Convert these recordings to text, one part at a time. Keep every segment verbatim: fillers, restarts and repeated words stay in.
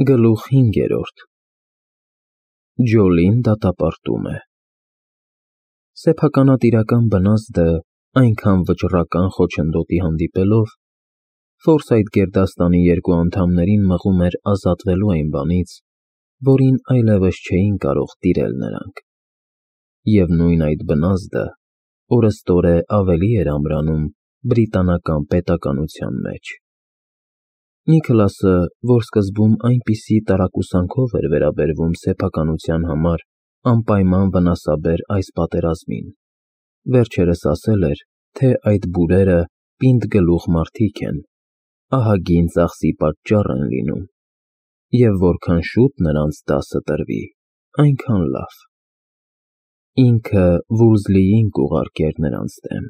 Գլուխ հինգերորդ Ջոլին դատապարտում է։ Սեփականատիրական բնազդը այնքան վճռական խոչընդոտի հանդիպելով, Ֆորսայթ գերդաստանի երկու անդամներին մղում էր ազատվելու այն բանից, որին այլևս չէին կարող տիրել նրանք, և նույն այդ բնազդը օրըստօրե ավելի էր ամրանում բրիտանական պետականության մեջ։ Նիքլասը, որ սկզբում այնպիսի տարակուսանքով էր վերաբերվում սեփականության համար անպայման վնասաբեր այս պատերազմին, վերջերս ասել էր, թե այդ բուրերը պինդ գլուխ մարդիկ են, ահագին ծախսի պատճառ են լինում, և որքան շուտ նրանց դասը տրվի, այնքան լավ։ Ինքը Վուլզլիին կուղարկեր նրանց դեմ։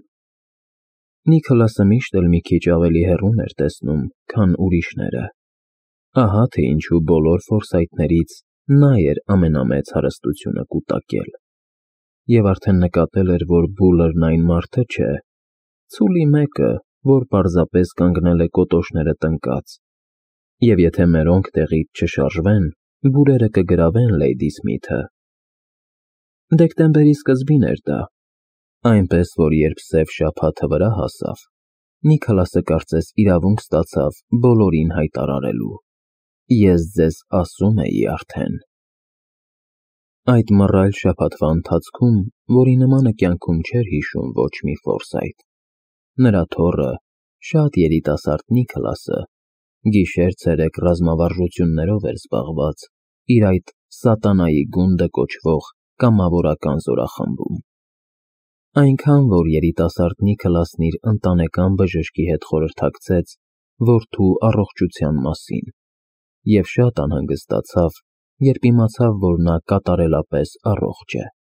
Նիքլասը միշտ էլ մի քիչ ավելի հեռուն էր տեսնում, քան ուրիշները, ահա թե ինչու բոլոր Ֆորսայթներից նա էր ամենամեծ հարստությունը կուտակել, և արդեն նկատել էր, որ Բուլլրն այն մարդը չէ, ցուլի մեկը, որ պարզապես կանգնել է կոտոշները տնկած, և եթե մերոնք տեղից չշարժվեն, բուրերը կգրավեն Լեյդի Սմիթը։ Դեկտեմբերի սկզբին էր դա, այնպես որ երբ Սև Շաբաթը վրա հասավ, Նիքլասը կարծես իրավունք ստացավ բոլորին հայտարարելու. «Ես ձեզ ասում էի արդեն»։ Այդ մռայլ շաբաթվա ընթացքում, որի նմանը կյանքում չէր հիշում ոչ մի Ֆորսայթ, նրա թոռը, շատ երիտասարդ Նիքլասը, գիշեր֊ցերեկ ռազմավարժություններով էր զբաղված իր այդ «Սատանայի գունդը» կոչվող կամավորական զորախմբում։ Այնքան, որ երիտասարդ Նիքլասն իր ընտանեկան բժշկի հետ խորհրդակցեց որդու առողջության մասին և շատ անհանգստացավ, երբ իմացավ, որ նա կատարելապես առողջ է։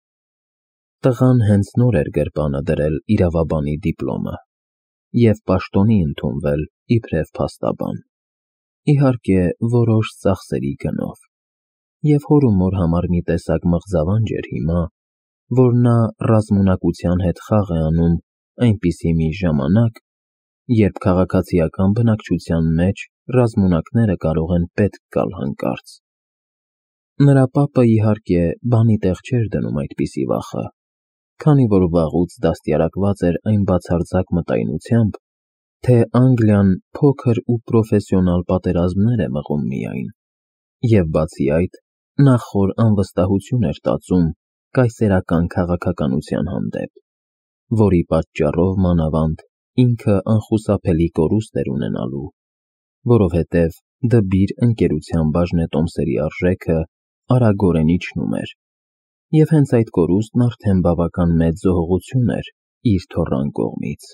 Տղան հենց նոր էր գրպանը դրել իրավաբանի դիպլոմը և պաշտոնի ընդունվել իբրև փաստաբան, իհարկե որոշ ծախսերի գնով, և հոր ու մոր համար մի տեսակ մղձավանջ էր հիմա, որ նա ռազմունակության հետ խաղ է անում այնպիսի մի ժամանակ, երբ քաղաքացիական բնակչության մեջ ռազմունակները կարող են պետք գալ հանկարծ։ Նրա պապը, իհարկե, բանի տեղ չէր դնում այդպիսի վախը, քանի որ վաղուց դաստիարակված էր այն բացարձակ մտայնությամբ, թե Անգլիան փոքր ու պրոֆեսիոնալ պատերազմներ է մղում միայն, և բացի այդ, նա խոր անվստահություն էր տածում կայսերական քաղաքականության հանդեպ, որի պատճառով մանավանդ ինքը անխուսափելի կորուստ էր ունենալու, որովհետև դբիր ընկերության բաժնետոմսերի արժեքը արագորեն իջնում էր, և հենց այդ կորուստն արդեն բավական մեծ զոհողություն էր իր թոռան կողմից։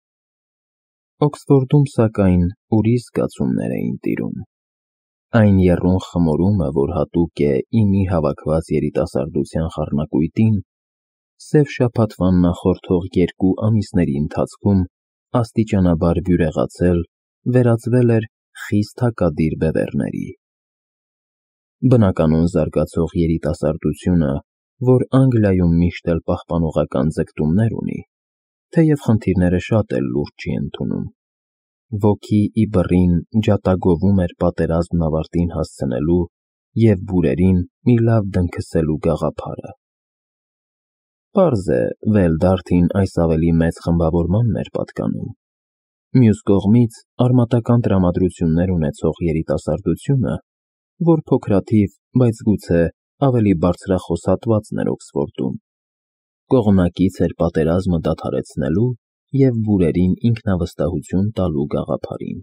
Օքսֆորդում, սակայն, ուրիշ զգացումներ էին տիրում։ Այն եռուն խմորումը, որ հատուկ է իմի հավաքված երիտասարդության խառնակույտին, Սև Շաբաթվան նախորդող երկու ամիսների ընթացքում աստիճանաբար բյուրեղացել, վերածվել էր խիստ հակադիր բևեռների։ Բնականոն զարգացող երիտասարդությունը, որ Անգլիայում միշտ էլ պահպանողական ձգտումներ ունի, թեև խնդիրները շատ էլ լուրջ չի ընդունում, ոգի ի բռին ջատագովում էր պատերազմն ավարտին հասցնելու և բուրերին մի լավ դնքսելու գաղափարը։ Պարզ է, Վելդարթին այս ավելի մեծ խմբավորմանն էր պատկանում։ Մյուս կողմից, արմատական տրամադրություններ ունեցող երիտասարդությունը, որ փոքրաթիվ, բայց գուցե ավելի բարձրախոս հատվածն էր Օքսֆորդում, կողմնակից էր պատերազմը դադարեցնելու և բուրերին ինքնավստահություն տալու գաղափարին։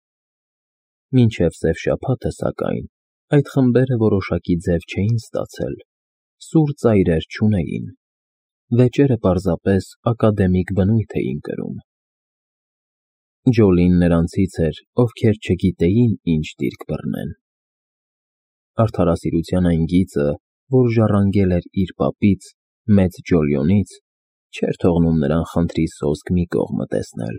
Մինչև Սև Շաբաթը, սակայն, այդ խմբերը որոշակի ձև չէին ստացել, սուր ծայրեր չունեին, վեճերը պարզապես ակադեմիկ բնույթ էին կրում։ Ջոլին նրանցից էր, ովքեր չգիտեին ինչ դիրք բռնեն։ Արդարասիրության այն գիծը, որ ժառանգել էր իր պապից, մեծ Ջոլիոնից, չէր թողնում նրան խնդրի սոսկ մի կողմը տեսնել։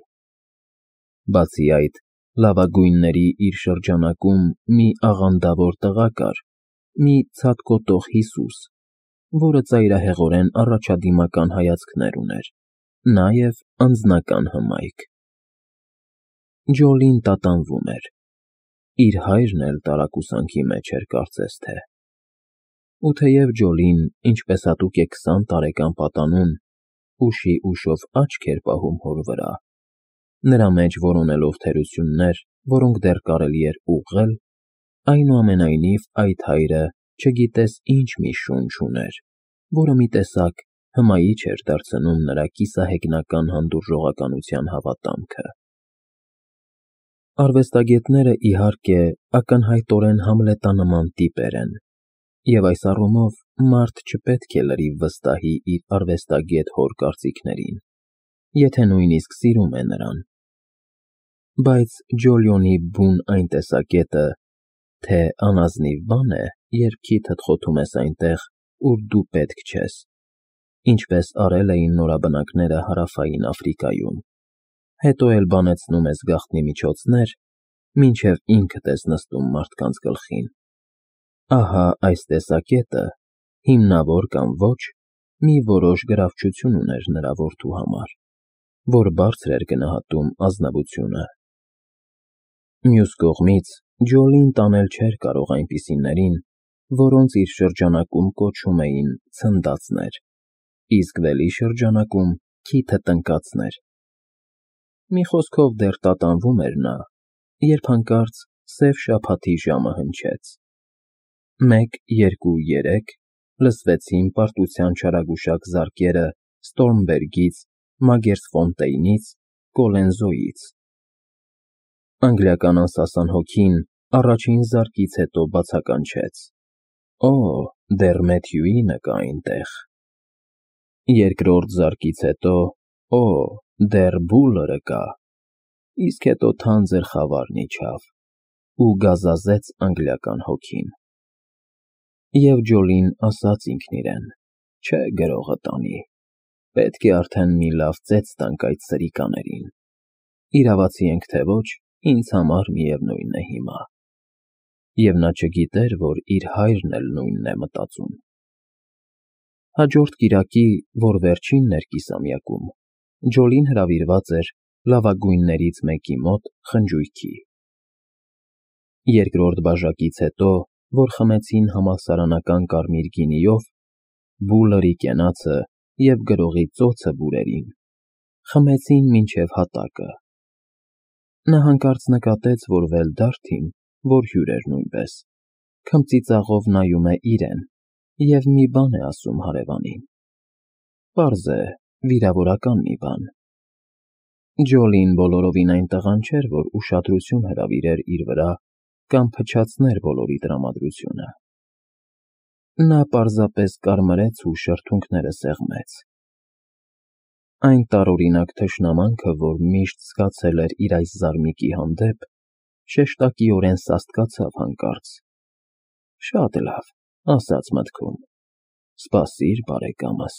Բացի այդ, լավագույնների իր շրջանակում մի աղանդավոր տղա կար, մի ցատկոտող Հիսուս, որը ծայրահեղորեն առաջադիմական հայացքներ ուներ, նաև անձնական հմայք։ Ջոլին տատանվում էր։ իր հայրն էլ տարակուսանքի մեջ էր կարծես թե։ Ու թեև Ջոլին, ինչպես հատուկ է քսան տարեկան պատանուն, ուշի ուշով աչք էր պահում հոր վրա, նրա մեջ որոնելով թերություններ, որոնք դեռ կարելի էր ուղղել, այնուամենայնիվ այդ հայրը չգիտես ինչ մի շունչ ուներ, որը մի տեսակ հմայիչ էր դարձնում նրա կիսահեգնական հանդուրժողականության հավատամքը։ Արվեստագետները, իհարկե, ակնհայտորեն Համլետանման տիպեր են, և այս առումով մարդ չպետք է լրիվ վստահի իր արվեստագետ հոր կարծիքներին, եթե նույնիսկ սիրում է նրան։ Բայց Ջոլիոնի բուն այն տեսակետը, թե անազնիվ բան է, երբ քիթդ խոթում ես այնտեղ, ուր դու պետք չես, ինչպես արել էին նորաբնակները Հարավային Աֆրիկայում, հետո էլ բանեցնում ես գաղտնի միջոցներ, մինչև ինքդ ես նստում մարդկանց գլխին։ Ահա այս տեսակետը, հիմնավոր կամ ոչ, մի որոշ գրավչություն ուներ նրա որդու համար, որ բարձր էր գնահատում ազնվությունը։ Մյուս կողմից, Ջոլին տանել չէր կարող այնպիսիներին, որոնց իր շրջանակում կոչում էին ցնդածներ, իսկ վելի շրջանակում քիթը տնկածներ։ Մի խոսքով դեռ տատանվում էր նա, երբ հանկարծ սև շաբաթի ժամը հնչեց։ Մեկ, երկու, երեք լսվեցին պարտության չարագուշակ զարկերը Ստորմբերգից, Մագերսֆոնտեյնից, Կոլենզոյից։ Անգլիական անսասան հոգին առաջին զարկից հետո բացականչեց. «Օ, դեռ Մեթյուինը կա այնտեղ»։ Երկրորդ զարկից հետո. «Օ, դեռ Բուլլըրը կա»։ Իսկ հետո թանձր խավարն իջավ ու գազազեց անգլիական հոգին։ Եվ Ջոլին ասաց ինքն իրեն. «Չէ, գրողը տանի, պետք է արդեն մի լավ ծեծ տանք այդ սրիկաներին։ Իրավացի ենք թե ոչ, ինձ համար միևնույն է հիմա»։ Եվ նա չգիտեր, որ իր հայրն էլ նույնն է մտածում։ Հաջորդ կիրակի, որ վերջինն էր կիսամյակում, Ջոլին հրավիրված էր լավագույններից մեկի մոտ խնջույքի։ Երկրորդ բաժակից հետո, որ խմեցին համալսարանական կարմիր գինիով, Բուլլըրի կենացը և գրողի ծոցը բուրերին, խմեցին մինչև հատակը։ Նա հանկարծ նկատեց, որ Վելդարթին, որ հյուր էր նույնպես, քմծիծաղով նայում է իրեն և մի բան է ասում հարևանին։ Պարզ է, վիրավորական մի բան։ Ջոլին բոլորովին այն տղան չէր, որ ուշադրություն հրավիրեր իր վրա կամ փչացներ բոլորի տրամադրությունը։ Նա պարզապես կարմրեց ու շրթունքները սեղմեց։ Այն տարօրինակ թշնամանքը, որ միշտ զգացել էր իր այս զարմիկի հանդեպ, շեշտակիորեն սաստկացավ հանկարծ։ «Շատ լավ», ասաց մտքում, «սպասիր, բարեկամս»։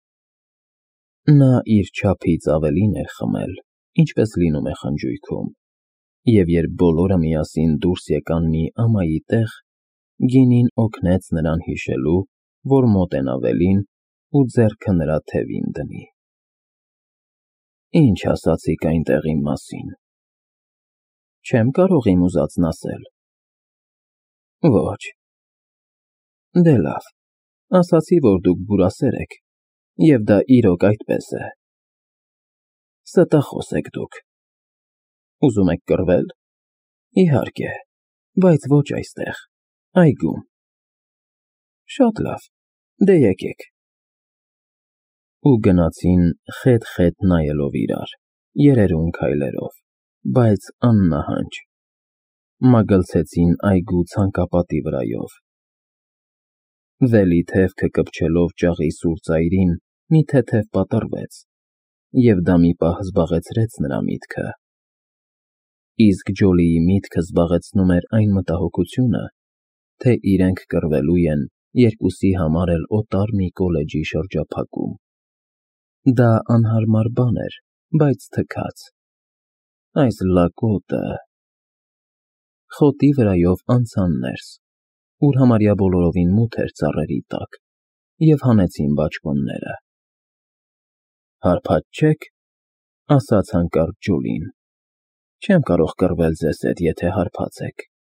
Նա իր չափից ավելին էր խմել, ինչպես լինում է խնջույքում, և երբ բոլորը միասին դուրս եկան մի ամայի տեղ, գինին օգնեց նրան հիշելու, որ մոտենա Վելին ու ձեռքը նրա թևին դնի։ «Ի՞նչ ասացիք այնտեղ իմ մասին»։ «Չեմ կարող իմ ուզածն ասել»։ «Ոչ»։ «Դե լավ, ասացի, որ դուք բուրասեր եք, և դա իրոք այդպես է»։ «Ստախոս եք դուք»։ «Ուզում եք կռվել»։ «Իհարկե, բայց ոչ այստեղ, այգում»։ «Շատ լավ, դե եկեք»։ Ու գնացին խետ֊խետ նայելով իրար, երերուն քայլերով, բայց աննահանջ, մագլցեցին այգու ցանկապատի վրայով։ Վելի թևքը կպչելով ճաղի սուր ծայրին, մի թեթև պատռվեց, և դա մի պահ զբաղեցրեց նրա միտքը։ Իսկ Ջոլիի միտքը զբաղեցնում էր այն մտահոգությունը, թե իրենք կռվելու են երկուսի համար էլ օտար մի կոլեջի շրջափակում։ Դա անհարմար բան էր, բայց թքած։ Այս լակոտը… Խոտի վրայով անցան ներս, ուր համարյա բոլորովին մութ էր ծառերի տակ, և հանեցին բաճկոնները։ «Հարբած չե՞ք», ասաց հանկարծ Ջոլին։ «Չեմ կարող կռվել ձեզ հետ, եթե հարբած եք»։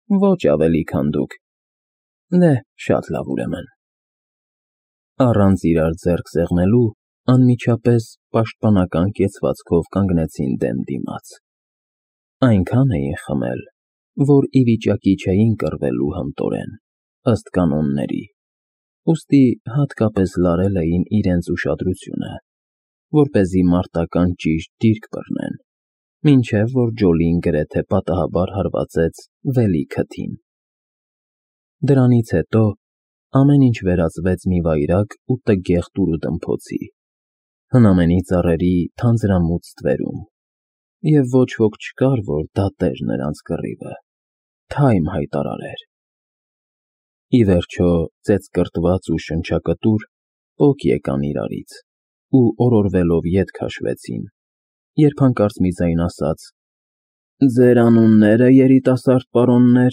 Ոչ ավելի, քան դուք։ Դե, շատ լավ ուրեմն։ Առանց իրար ձեռք սեղմելու, անմիջապես պաշտպանական կեցվածքով կանգնեցին դեմ դիմաց։ Այնքան էին խմել, որ ի վիճակի չէին կռվելու հմտորեն, ըստ կանոնների, ուստի հատկապես լարել էին իրենց ուշադրությունը, որպեսզի մարտական ճիշտ դիրք բռնեն, մինչև որ Ջոլին գրեթե պատահաբար հարվածեց վելի քթին։ Դրանից հետո ամեն ինչ վերածվեց մի վայրագ ու տգեղ տուրուտմփոցի, հնամենի ծառերի թանձրամուծ ստվերում, և ոչ ոք չկար, որ դատեր նրանց կռիվը, թայմ հայտարարեր։ Ի վերջո ծեծկռտված ու շնչակտուր պոկ եկան իրարից ու օրորվելով ետ քաշվեցին, երբ հանկարծ մի ձայն ասաց. «Ձեր անուննե՞րը, երիտասարդ պարոններ»։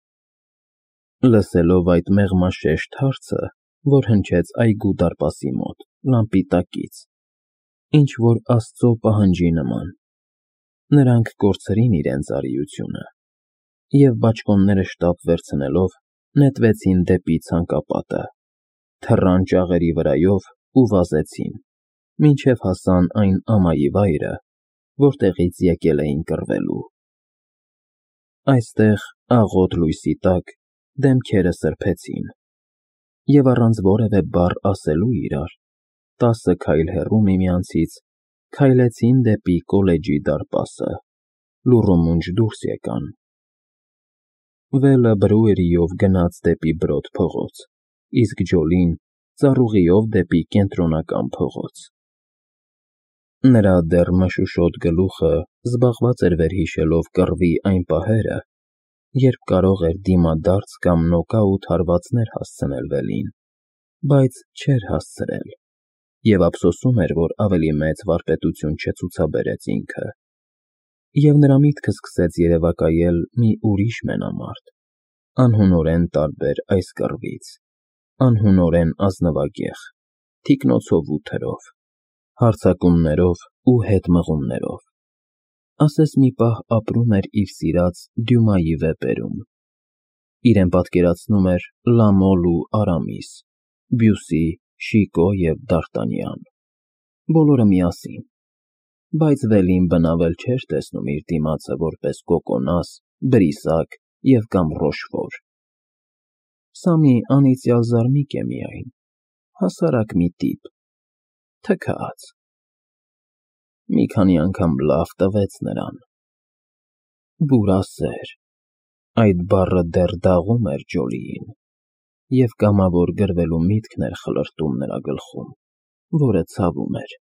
Լսելով այդ մեղմաշեշտ հարցը, որ հնչեց այգու դարպասի մոտ, լամպի տակից, ինչ-որ Աստծո պահանջի նման, նրանք կորցրին իրենց արիությունը և բաճկոնները շտապ վերցնելով նետվեցին դեպի ցանկապատը, թռան ճաղերի վրայով ու վազեցին, մինչև հասան այն ամայի վայրը, որտեղից եկել էին կռվելու։ Այստեղ աղոտ լույսի տակ դեմքերը սրբեցին և առանց որևէ բառ ասելու իրար, տասը քայլ հեռու միմյանցից, քայլեցին դեպի կոլեջի դարպասը, լուռումունջ դուրս եկան։ Վելը բրուերիով գնաց դեպի Բրոդ փողոց, իսկ Ջոլին ծառուղիով դեպի Կենտրոնական փողոց։ Նրա դեռ մշուշոտ գլուխը զբաղված էր վերհիշելով կռվի այն պահերը, երբ կարող էր դիմադարձ կամ նոկաուտ հարվածներ հասցնել Վելին, բայց չէր հասցրել, և ափսոսում էր, որ ավելի մեծ վարպետություն չցուցաբերեց ինքը, և նրա միտքը սկսեց երևակայել մի ուրիշ մենամարտ, անհունորեն տարբեր այս կռվից, անհունորեն ազնվագեղ, թիկնոցով ու թրով, հարձակումներով ու հետմղումներով, ասես մի պահ ապրում էր իր սիրած Դյումայի վեպերում, իրեն պատկերացնում էր Լամոլ ու Արամիս, Բյուսի, Շիկո և Դարտանյան, բոլորը միասին, բայց Վելին բնավել չէր տեսնում իր դիմացը որպես Կոկոնաս, Բրիսակ և կամ Ռոշֆոր։ Սա մի անիծյալ զարմիկ է միայն, հասարակ մի տիպ, թքած։ Մի քանի անգամ լավ տվեց նրան։ Բուրասեր, այդ բառը դեռ դաղում էր Ջոլիին, և կամավոր գրվելու միտքն էր խլրտում նրա գլխում, որը ցավում էր։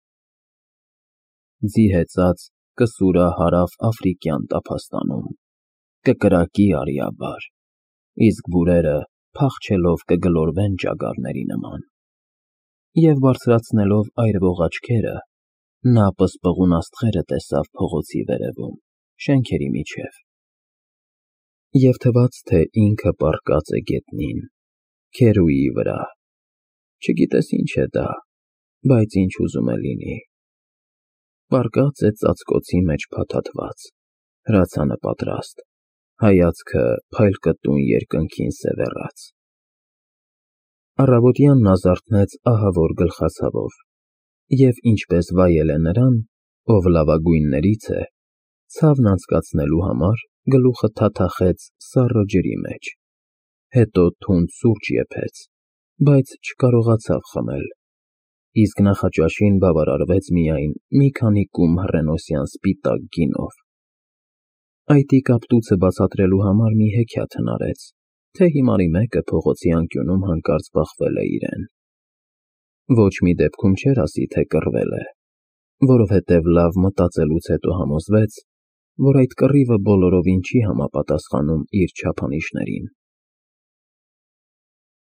Ձի հեծած կսուրահարավ աֆրիկյան տափաստանում, կկրակի արիաբար, իսկ բուրերը փախչելով կգլորվեն ճագարների նման։ Եվ բարձրացնելով այրվող աչքերը, նա պսպղուն աստղերը տեսավ փողոցի վերևում, շենքերի միջև։ Եվ թվաց, թե ինքը պառկած է գետնին, քերուիի վրա, չգիտես ինչ է դա, բայց ինչ ուզում է լինի, պառկած է ծածկոցի մեջ փաթաթված, հրացանը պատրաստ, հայացքը փայլկտուն երկնքին սևեռած։ Առավոտյան նա զարթնեց ահավոր գլխացավով և ինչպես վայել է նրան, ով լավագույններից է, ցավն անցկացնելու համար գլուխը թաթախեց սառը ջրի մեջ, հետո թունդ սուրճ եփեց, բայց չկարողացավ խմել, իսկ նախաճաշին բավարարվեց միայն մի քանի կում հռենոսյան սպիտակ գինով։ Այտի կապտուցը բացատրելու համար մի հեքիաթ հնարեց, թե հիմարի մեկը փողոցի անկյունում հանկարծ բախվել է իրեն։ Ոչ մի դեպքում չէր ասի, թե կռվել է, որովհետև լավ մտածելուց հետո համոզվեց, որ այդ կռիվը բոլորովին չի համապատասխանում իր չափանիշներին։